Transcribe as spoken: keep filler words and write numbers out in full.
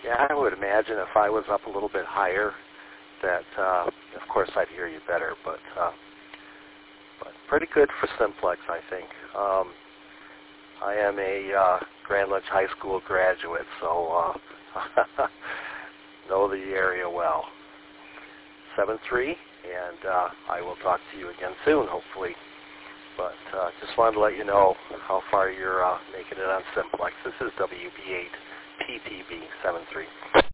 Yeah, I would imagine if I was up a little bit higher that, uh, of course, I'd hear you better, but uh, but pretty good for simplex, I think. Um, I am a uh, Grand Ledge High School graduate, so uh, know the area well. seven three, and uh, I will talk to you again soon, hopefully. But uh, just wanted to let you know how far you're uh, making it on simplex. This is W B eight P T B seven three.